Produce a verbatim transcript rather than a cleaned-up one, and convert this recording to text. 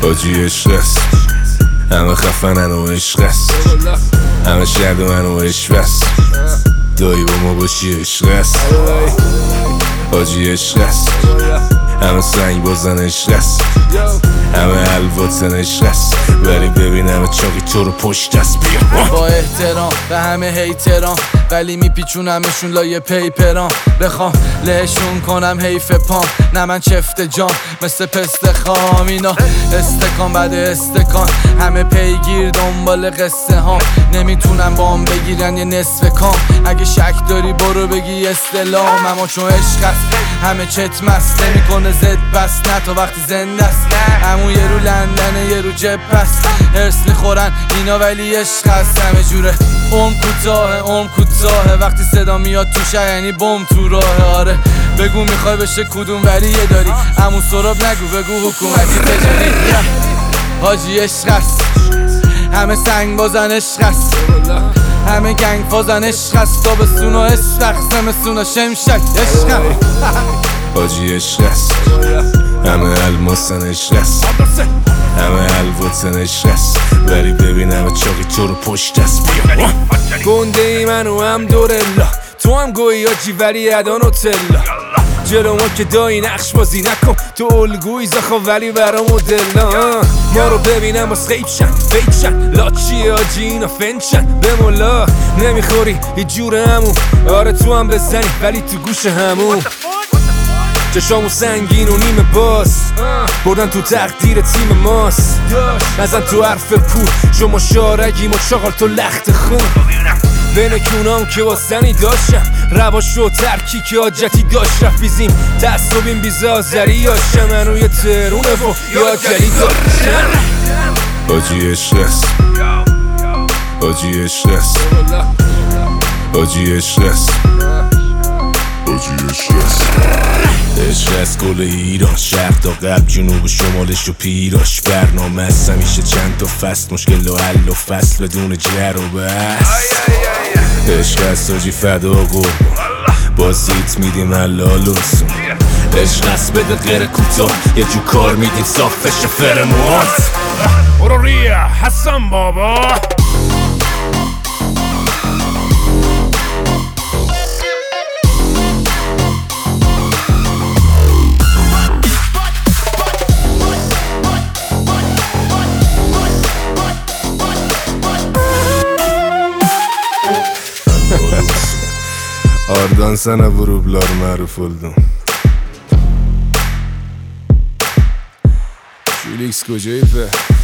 حاجی عشق است، همه خفنن و عشق است، همه شهد و من و عشق است، دایی با ما باشی عشق است. حاجی عشق است، همه سنگ بازن عشق است، همه الواتن عشق است، ولی ببینم چاقی تو رو پشت است. بیا با احترام به همه هیتران، ولی میپیچونمشون لایه پیپران. بخوام لهشون کنم حیف پام، نه من چفت جام مثل پست خام. اینا استکان بعد استکان، همه پیگیر دنبال قصه ها، نمیتونن بام بگیرن یه نصف کام. اگه شک داری برو بگی استلام، اما چون عشق است همه چت مست، نمیکنه زد بس نه تا وقتی زنده است. همون یه رو لندنه یه رو جب است، هرس میخورن اینا ولی عشق است. همه جوره عمر کوتاه عمر کوتاه، وقتی صدا میاد تو شهر یعنی بم تو راه. آره بگو میخوای بشه کدوم ولیه داری، همون سراب نگو بگو حکومتی تجاری. حاجی عشق است، همه سنگ بازن عشق است، همه گنگ فازن عشق است. تابستون و عشق، زمستون و شمشک عشق است. حاجی عشق است، همه الماسن عشق است، همه الواتن عشق است، ولی ببینم چاقی تو رو پشت است. بیا گنده ای منو هم دورلا، تو هم گویی آجی ولی ادان و تلا. جلو ما که دایی نقش بازی نکن، تو الگوی زخوا ولی برا مدلا. ما رو ببینم باز خیب شن فیک شن، لاچی آجی اینا فنچن به مولا. نمیخوری یه جور همون، آره تو هم بزنی ولی تو گوش همون. چشامو سنگین و نیمه باز، بردن تو تقدیر تیم ماست. نزن تو حرف پول، شما شارگیم و چاقال تو لخت خون. بین کونام که واسنی داشتم، رواش و ترکی که حاجتی داشت. رفیزیم تعصبیم بیزازری یاشم، منو یه ترونه و یا جلی داشتم. حاجی عشق است، حاجی عشق است، حاجی عشق است، حاجی عشق است. عشق از کل ایران، شرق تا غرب، جنوب شمالش و پیراش. برنامه هست همیشه چند تا فصل، مشکل و حل و فصل بدون جر و بس. عشق است حاجی فدا قربان، بازیت میدیم حلال و سون. عشق است بده غیر کوتاه، یه جو کار میدیم صاف بشه فرموات. برو ریا حسن بابا. Ardan sana vurublar məruf oldum. Felix Kocaev